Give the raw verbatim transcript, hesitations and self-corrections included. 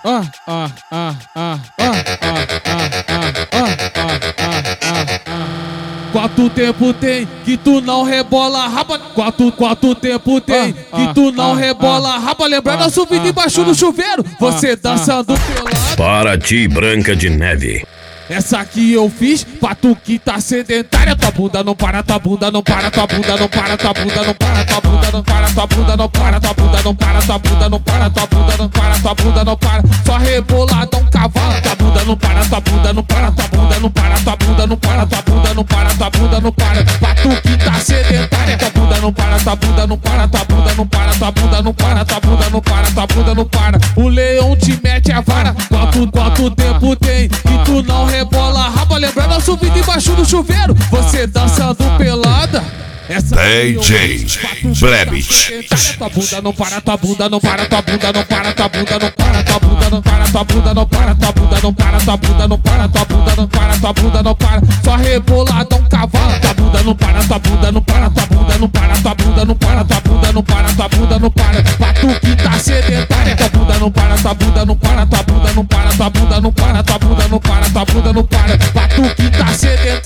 ah, ah, ah, ah, ah, Quanto tempo tem que tu não rebola raba? Quanto, quanto tempo tem que tu não rebola raba? Lembra nosso vídeo embaixo do chuveiro? Você dançando pelado. Para ti, Branca de Neve. Essa aqui eu fiz pra tu que tá sedentária. Tua bunda não para, tua bunda não para, tua bunda não para, tua bunda não para, tua bunda não para, tua bunda não para, tua bunda não para, tua bunda não para, tua bunda não para, tua bunda não para. Só reboladão cavalo. Tua bunda não para, tua bunda não para, tua bunda não para, tua bunda não para, tua bunda não para, tua bunda não para. Pra tu que tá sedentária. Tua bunda não para, tua bunda não para, tua bunda não para, tua bunda não para, tua bunda não para, tua bunda não para. O leão te mete a vara. Quanto, quanto tempo tem que tu não rebola raba? Lembra nosso vídeo embaixo do chuveiro? Você dançando pelada. Essa D J Blebit. Tua bunda não para, tua bunda não para, tua bunda não para, tua bunda não para, tua bunda não para, tua bunda não para, tua bunda não para, tua bunda não para, tua bunda não para, tua bunda não para. Só reboladão cavalo. Tua bunda não para, tua bunda não para, tua bunda não para, tua bunda não para, tua bunda não para, tua bunda não para. Pra tu que tá sedentária. Tua bunda não para, tua bunda não para, tua bunda não para, tua bunda não para, tua bunda não para, tua bunda não para. Pra tu que tá sedentária.